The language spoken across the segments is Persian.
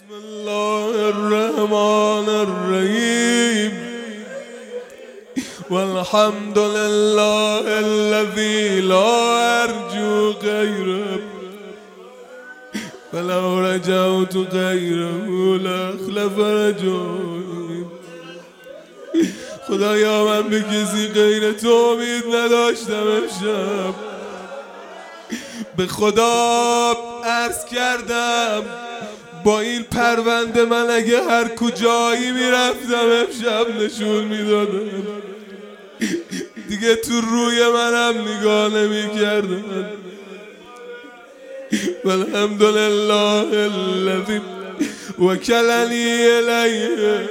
بسم الله الرحمن الرحيم والحمد لله الذي لا أرجو غيره فلو رجوت غيره لأخلف رجوعي. خدایا من به کسی غیر تو امید نداشتم امشب. به خدا عرض کردم با این پرونده من اگه هر کجایی میرفتم امشب نشون میدادم، دیگه تو روی منم نگاه نمیکردن. والحمدلله الذی وکلنی الیه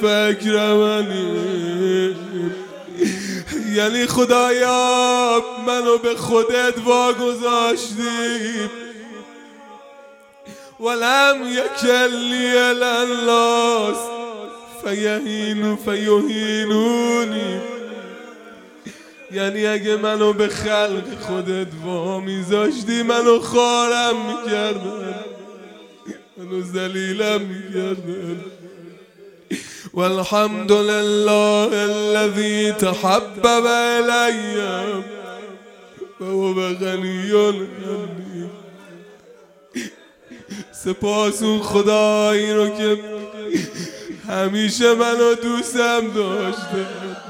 فاکرمنی. یعنی خدایا منو به خودت واگذاشتی. ولم یکلی الناس فیهینونی. یعنی اگه منو به خلق خودت وامیذاشتی منو خوارم میکردن، منو ذلیلم میکردن. والحمد لله الذي تحبب الی وهو غنی عنی. سپاس اون خدایی رو که همیشه منو دوستم داشته.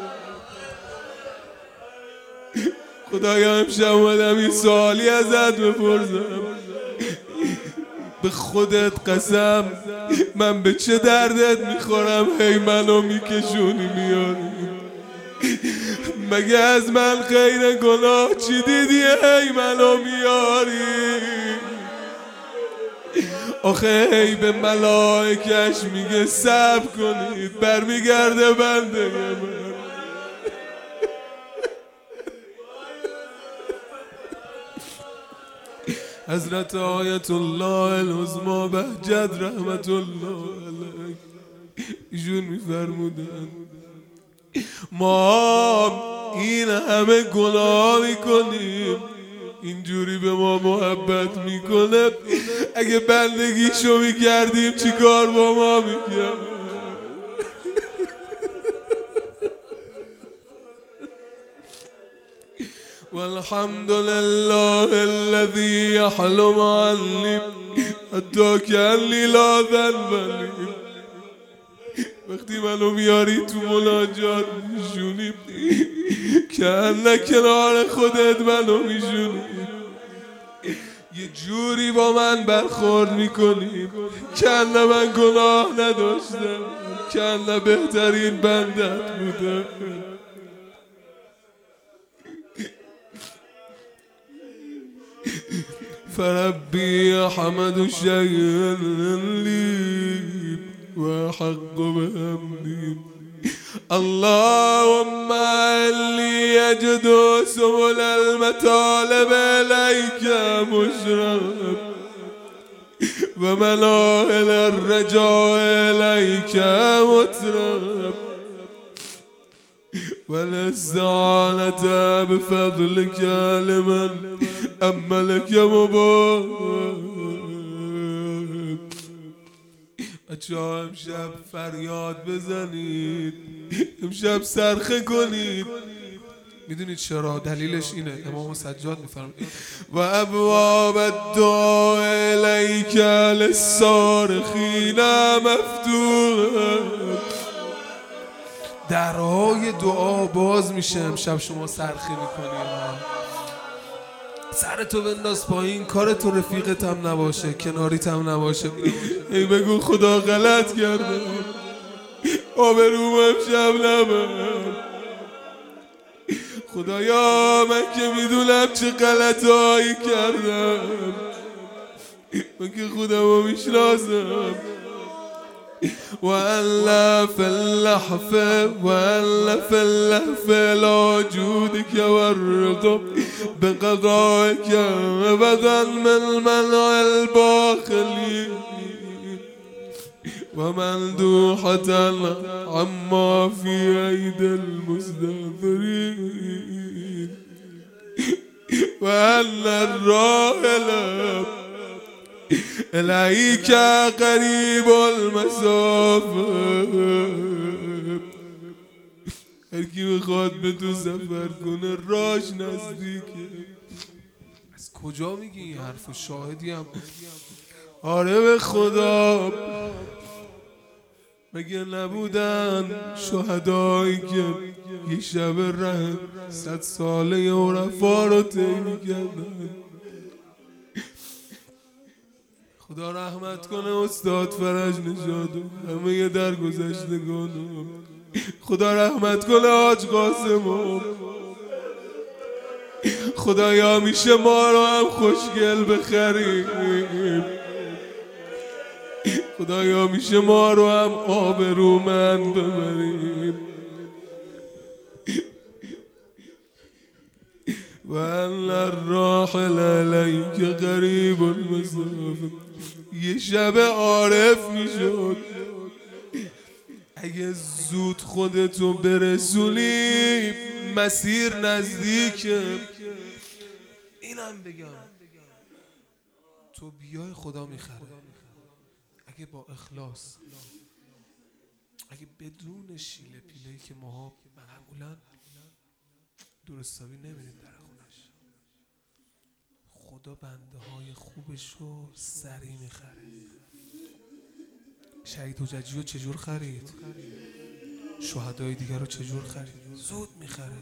خدایا امشب اومدم این سوالی ازت بپرسم، به خودت قسم من به چه دردت میخورم هی منو میکشونی میاری؟ مگه از من غیر گناه چی دیدی هی منو میاری؟ آخه هی به ملائکش میگه صبر کنید برمیگرده بنده من. حضرت آیت الله العظمی بهجت رحمت الله علیه ایشون میفرمودن ما این همه گناه میکنیم، اینجوری به ما محبت میکنه، اگه بندگیشو میکردیم چی کار با ما میکرد؟ والحمد لله الذي يحلم عني حتى كأني لا ذنب لي. وقتی منو میاری تو مناجات میشونی که کنار خودت منو میشونی، یه جوری با من برخورد میکنی که من گناه نداشتم، که بهترین بندت بودم. فربي حمد شيء لي وحق بهمني. اللهم إني أجد سبل المطالب إليك مشرب ومناهل الرجاء إليك مترب والاستعانة بفضلك لمن أملك مبارك. بچه ها امشب فریاد بزنید، امشب صرخه کنید. میدونید چرا؟ دلیلش اینه، امام سجاد میفرماید و ابواب الدعاء الیک للصارخین مفتوح. درهای دعا باز میشه امشب شما صرخه میکنید. سرتو بنداز پایین، کارتو رفیقت هم نباشه، کناریت هم نباشه، ای بگو خدا غلط کردم، آبروم امشب نبر. خدایا من که میدونم چه غلطایی کردم، من که خودمو میشناسم. وألا في اللحف وألا في اللهف لا جودك والرضا بقضائك أبدا من منع الباخلين ومندوحة عما في أيدي المستغفرين. وأن الراحل الهی که قریب المسافه، هر کی بخواد به تو سفر کنه راش نزدیکه. از کجا میگی این حرف؟ شاهدی هم؟ آره به خدا، مگه نبودن شهدایی که یه شب ره 100 ساله عرفا رو طی میکردن؟ خدا رحمت کنه استاد فرج نژاد و همه درگذشتگانو. خدا رحمت کنه حاج قاسمو. خدایا میشه ما رو هم خوشگل بخریم؟ خدایا میشه ما رو هم آبرومند ببریم؟ و ان الراحل علیک قریب المسافه. یه شب عارف میشد اگه زود خودتو برسونی مسیر نزدیکه. اینم بگم تو بیای خدا میخره اگه با اخلاص، اگه بدون شیله پیله‌ای که ماها معمولا درستابی نمیریم در خونش. خدا بنده های خوبش رو سریع میخره. شهید حججی رو چجور خرید؟ شهدای دیگر رو چجور خرید؟ زود میخره،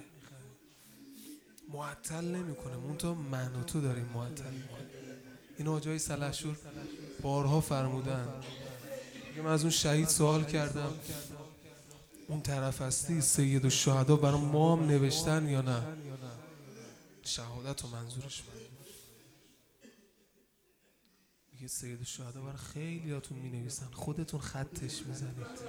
معطل نمیکنه. منتها من و تو داریم معطل میکنه. این آجای سلحشور بارها فرمودن. من از اون شهید سوال کردم اون طرف هستی سید الشهدا برای ما هم نوشتن یا نه؟ شهادت و منظورش من میگه سید الشهدا برای خیلی هاتون می نویسن، خودتون خطش میزنید.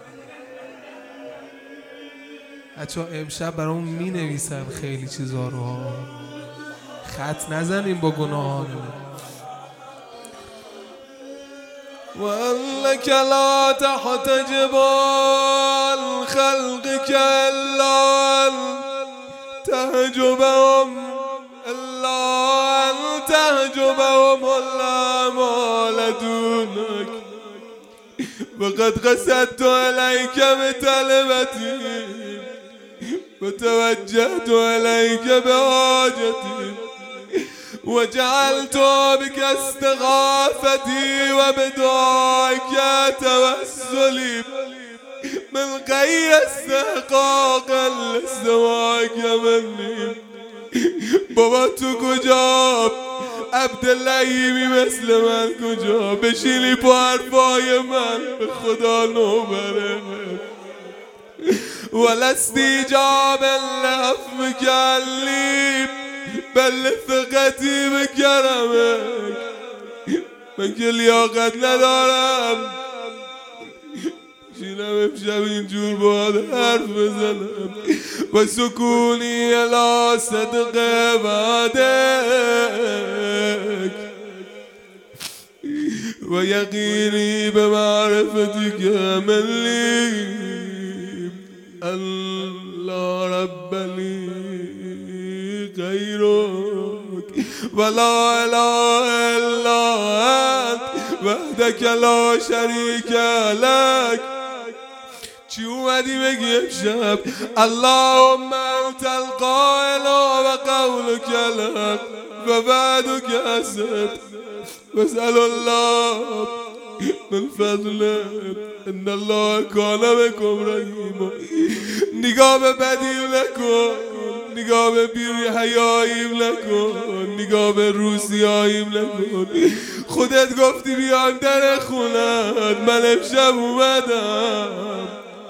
بچه ها امشب برامون می نویسن خیلی چیزا رو، خط نزنیم با گناهانمون. وَأَنَّكَ لَا تَحْتَجِبُ الْخَلْقِ كَلَّا أَنْ تَحْجُبَهُمْ إِلَّا أَنْ تَحْجُبَهُمُ الْأَعْمَالَ دُونَكَ وَقَدْ قَصَدتُ إِلَيْكَ بِطَلْبَتِي وَتَوَجَّهْتُ إِلَيْكَ بِحَاجَتِي وجعلت بك استغاثتي وبدعائك توسلي من غير استحقاق لسواك مني. بابا تو کجا؟ عبداللهیمی مثل من کجا؟ بشینی پا حرفای من به خدا نوبره. ولستی جاب لعفوك عنی بل ثقتی به کرمک. من که لیاقت ندارم شینم امشب اینجور باید حرف بزنم. و سکونی الی صدق وعدک و یقینی به معرفتی که ملی الله رب لی غیرک ولا اله الا انت وحدک لا شریک لک. چی اومدی بگی امشب؟ اللهم انت القائل و قولک الحق و بعدک اسد واسأل الله من فضله ان الله کان بکم رحیما. نگاه به بدیم نکن، نگاه به بیری حیاییم نکن، نگاه به روسیاییم نکن. خودت گفتی بیام در خونت، من امشب اومدم.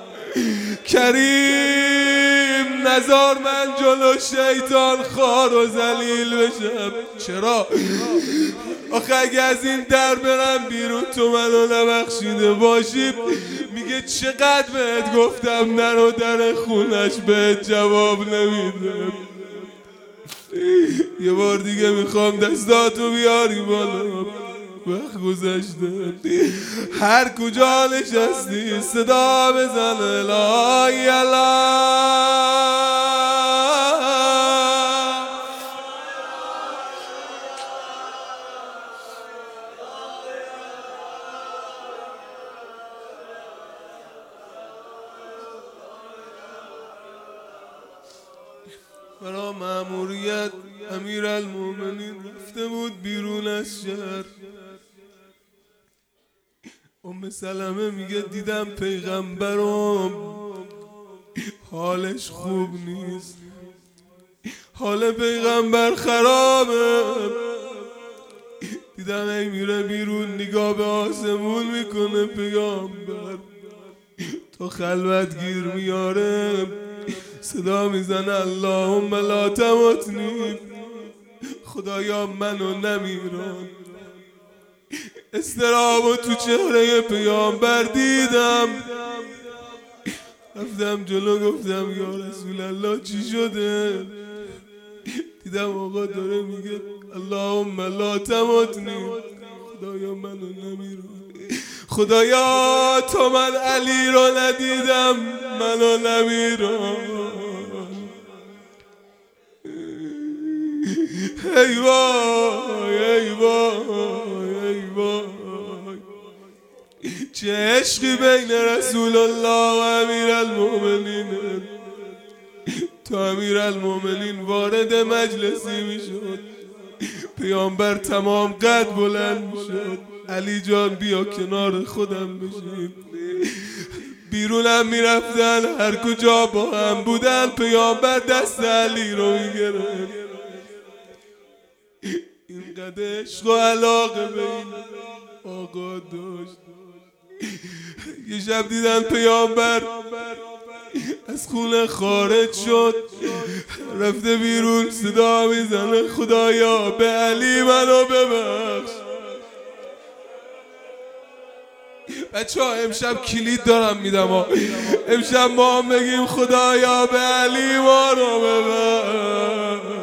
کریم نزار من جلو شیطان خوار و ذلیل بشم. چرا؟ آخه اگه از این در برم بیرون تو منو نبخشیده باشی میگه چقدر بهت گفتم نرو در خونش بهت جواب نمیده. یه بار دیگه میخوام دستاتو بیاری بالا، وقت گذشته. هر کجا نشستی صدا بزن لا اله برا مأموریت امیرالمومنین رفته بود بیرون از شهر. ام سلمه میگه دیدم پیغمبرم حالش خوب نیست، حال پیغمبر خرابه. دیدم ای میره بیرون نگاه به آسمون میکنه پیغمبر، تو خلوت گیر میاره صدا میزنه اللهم لا تمتنی، خدایا منو نمیران. استرابو تو چهره پیامبر دیدم، رفتم جلو گفتم یا رسول الله چی شده؟ دیدم آقا داره میگه اللهم لا تمتنی، خدایا منو نمیران. خدایا تو من علی رو ندیدم منو نمیران. ای وای ای وای ای وای، چه عشقی بین رسول الله و امیرالمومنین. تا امیرالمومنین وارد مجلسی میشد پیامبر تمام قد بلند میشد، علی جان بیا کنار خودم بشین. بیرونم میرفتن هر کجا با هم بودن پیامبر دست علی رو میگرفت. اینقدر عشق و علاقه بین آقا داشت. یه شب دیدن پیامبر از خونه خارج شد رفته بیرون صدا میزنه خدایا به علی منو ببخش. بچه ها امشب کلید دارم میدم، امشب ما هم بگیم خدایا به علی منو ببخش.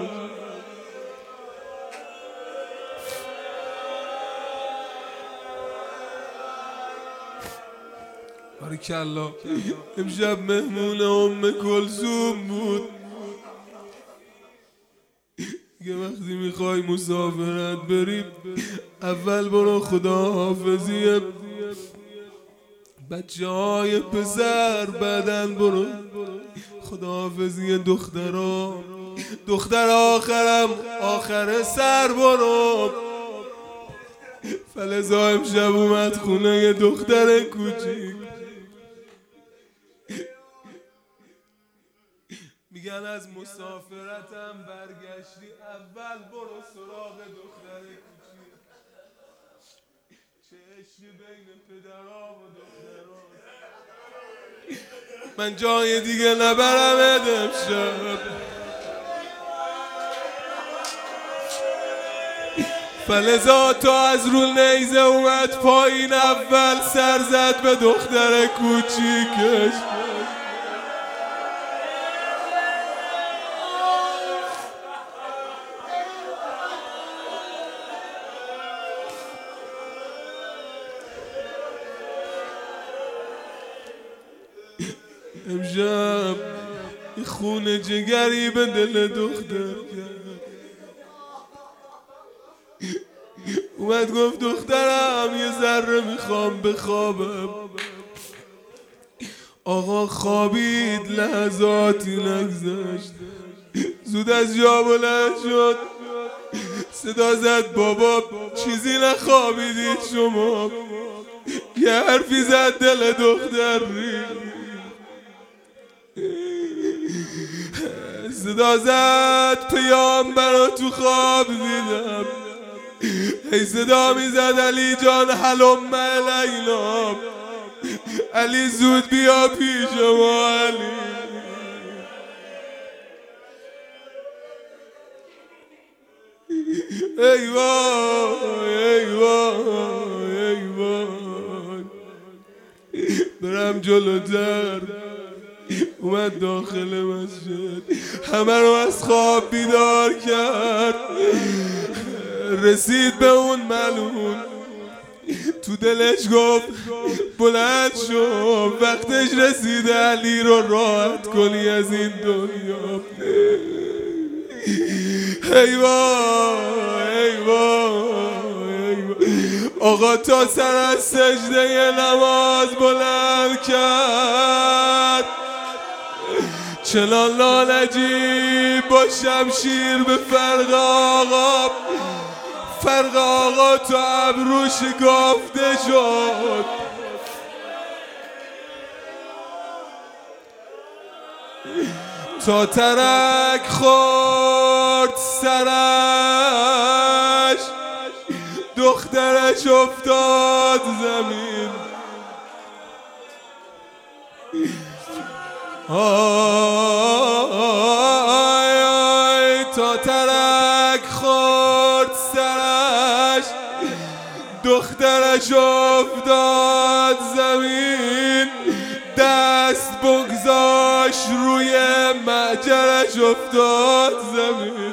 باریکالله. امشب مهمون ام کلثوم بود. یه وقتی میخوای مسافرت بریم اول برو خداحافظی بچه های پسر، بعدن برو خداحافظی دخترها، دختر آخرم آخر سر برو. فلزا امشب اومد خونه یه دختر کوچیک، میگن از مسافرتم برگشتی اول برو سراغ دختر کوچیک. چه عشقی بین پدرها و دخترها. من جای دیگه نبرم امشب. فلزا تا از رو نیزه اومد پایین اول سر زد به دختر کوچیکش. امشب خون جگری به دل دختر کرد. اومد گفت دخترم یه ذره میخوام بخوابم. آقا خوابید لحظاتی نگذشت، زود از جا بلند شد صدا زد بابا چیزی نخوابیدید شما؟ یه حرفی زد دل دختر ریخت. صدا زد پیامبر تو خواب دیدم. ای صدا میزد علی جان هلم الینا، علی زود بیا پیش ما علی. ای وای ای وای ای وای. برم جلوتر. اومد داخل مسجد همه رو از خواب بیدار کرد. رسید به اون ملعون تو دلش گفت بلند شو وقتش رسیده علی رو راحت کنی از این دنیا. ای وای ای وای. آقا تا سر از سجده نماز بلند کرد. همچنان لالجیب با شمشیر به فرق آقا، فرق آقا تا ابروش گافته شد. تا ترک خورد سرش، دخترش افتاد زمین. آی آی تا ترک خورد سرش، دخترش افتاد زمین. دست بگذاشت روی معجرش افتاد زمین.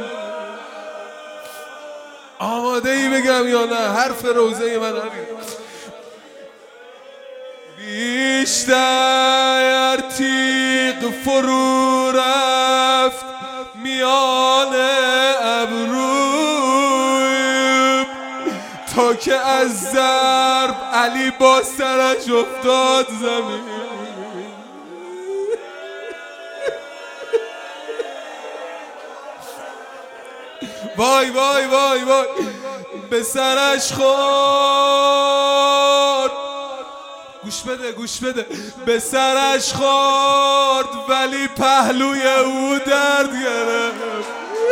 آماده ای بگم یا نه؟ حرف روزه من همین. بیشتر تیغ فرو رفت میان ابروی، تا که از ضرب علی با سرش افتاد زمین. وای وای وای وای به سرش خورد، گوش بده گوش بده، به سرش خورد ولی پهلوی او درد گرفت.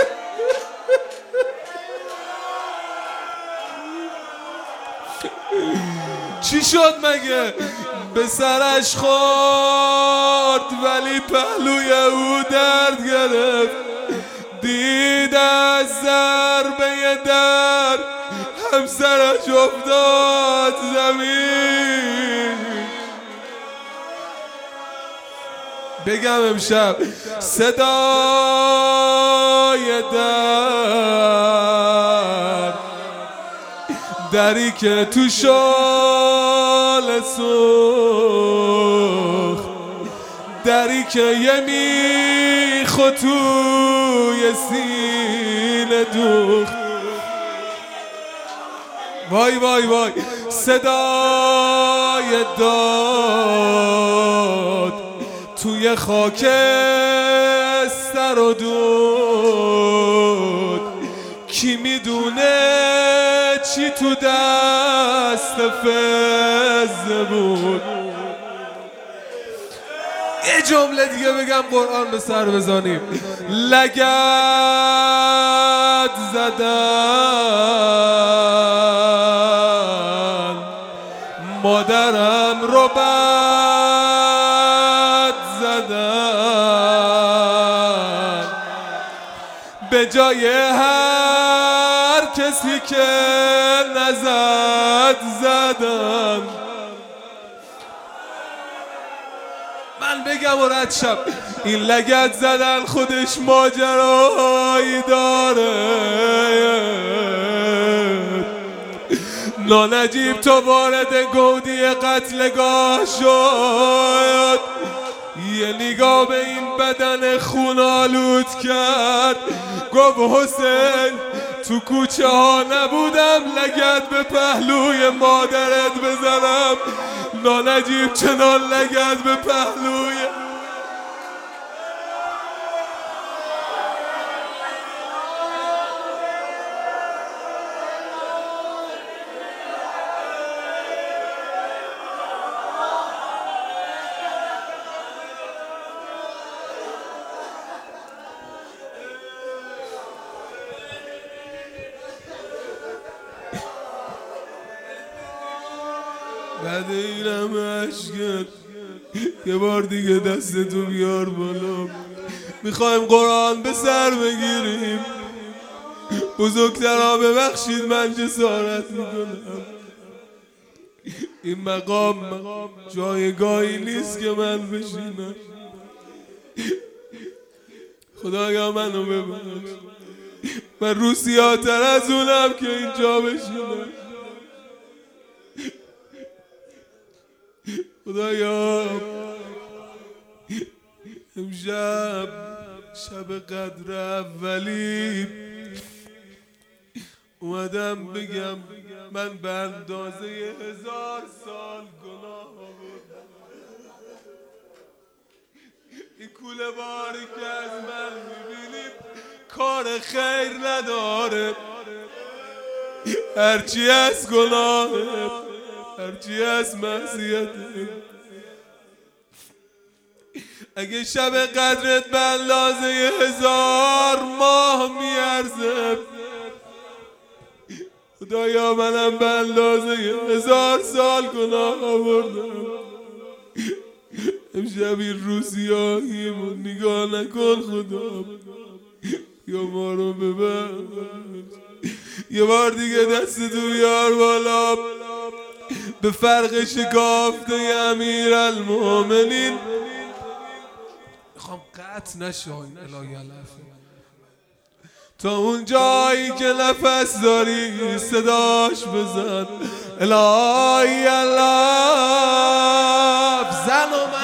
چی شد مگه؟ به سرش خورد ولی پهلوی او درد گرفت. دید از ضربه در همسرش افتاد زمین. بگم امشب صدای دری که تو شال سوخت، دری که یه میخ توی سینه دوخت. وای وای وای صدای داد توی خاکستر و دود. کی میدونه چی تو دست فزه بود. یه جمله دیگه بگم قرآن به سر بزنیم. لگد زدن مادرم رو بد زدن، به جای هر کسی که نزد زدن. من بگم و رد شم، این لگد زدن خودش ماجرایی داره. نانجیب تا وارد گودی قتلگاه شد، یه نگاه به این بدن خونالود کرد. گفت حسین تو کوچه ها نبودم لگد به پهلوی مادرت بزنم. نانجیب چنان لگد به پهلوی بعد اینم عشقت یه بار دیگه دستتو بیار بالا. میخوایم قرآن به سر بگیریم. بزرگترها ببخشید من جسارت میکنم. این مقام جایگاهی نیست که من بشینم. خدایا منو ببخش. من روسیاتر از اونم که اینجا بشینم. خدایا امشب شب قدر اولی اومدم بگم من به اندازه 1000 سال گناه آوردم. این کوله باری که از من میبینیم کار خیر نداره، هرچی از گناهه، هرچی از معصیته. اگه شب قدرت به اندازه 1000 ماه میارزه، خدایا منم به اندازه 1000 سال گناه آوردم. امشب این روسیاهیمون نگاه نکن خدا، یا ما رو ببخش. یه بار دیگه دستتو بیار بالا به فرق شکافته امیرالمومنین. میخوام قطع نشه الهی علفه تا اون جایی که نفس داری صداش بزن الهی علف. زن و